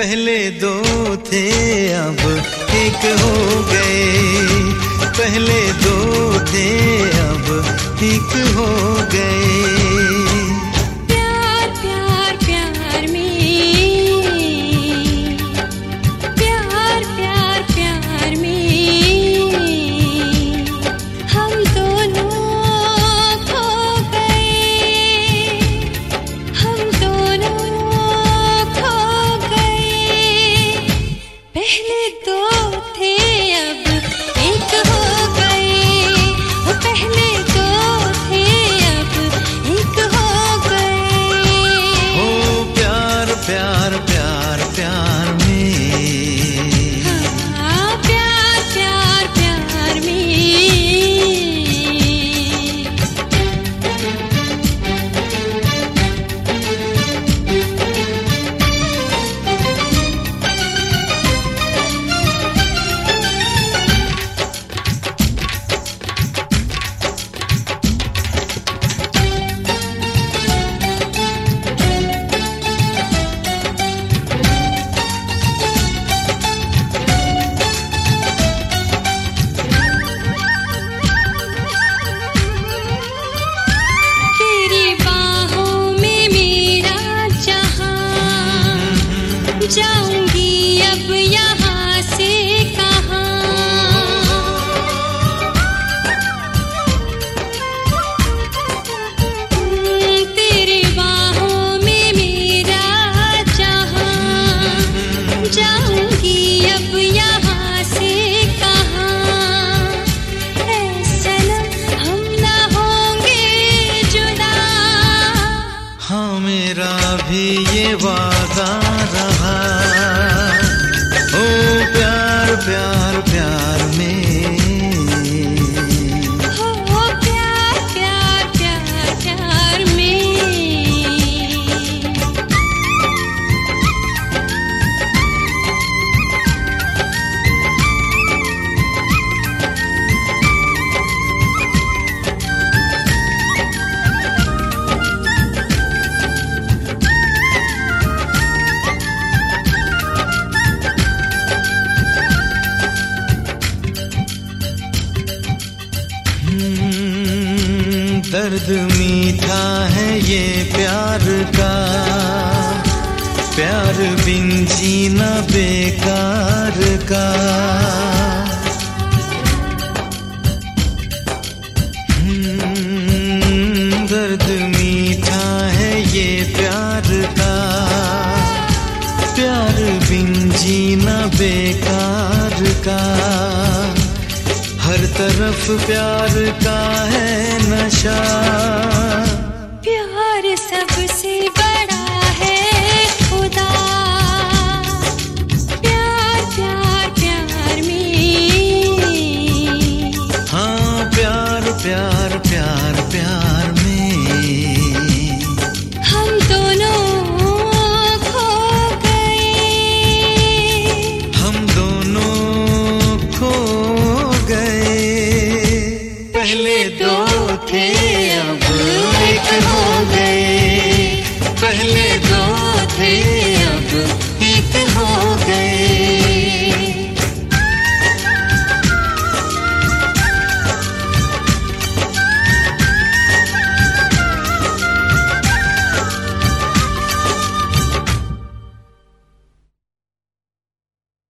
पहले दो थे अब एक हो गए, पहले दो थे अब एक हो गए। प्यार प्यार प्यार में, प्यार प्यार प्यार में हम दोनों खो गए, हम दोनों खो गए। पहले दो थे अब एक हो गए, पहले दो थे अब एक हो गए। ओ प्यार प्यार प्यार प्यार में, हाँ, प्यार प्यार प्यार में। जाऊंगी अब यहाँ से कहाँ, तेरे बाहों में मेरा जहाँ, जाऊंगी अब यहाँ से कहाँ। ऐ सनम हम ना होंगे जुदा, हाँ मेरा भी ये वादा रहा। ओ प्यार प्यार प्यार में, हो प्यार प्यार प्यार प्यार में। दर्द मीठा है ये प्यार का, प्यार बिन जीना बेकार का। दर्द मीठा है ये प्यार का, प्यार बिन जीना बेकार का। हर तरफ प्यार का है नशा।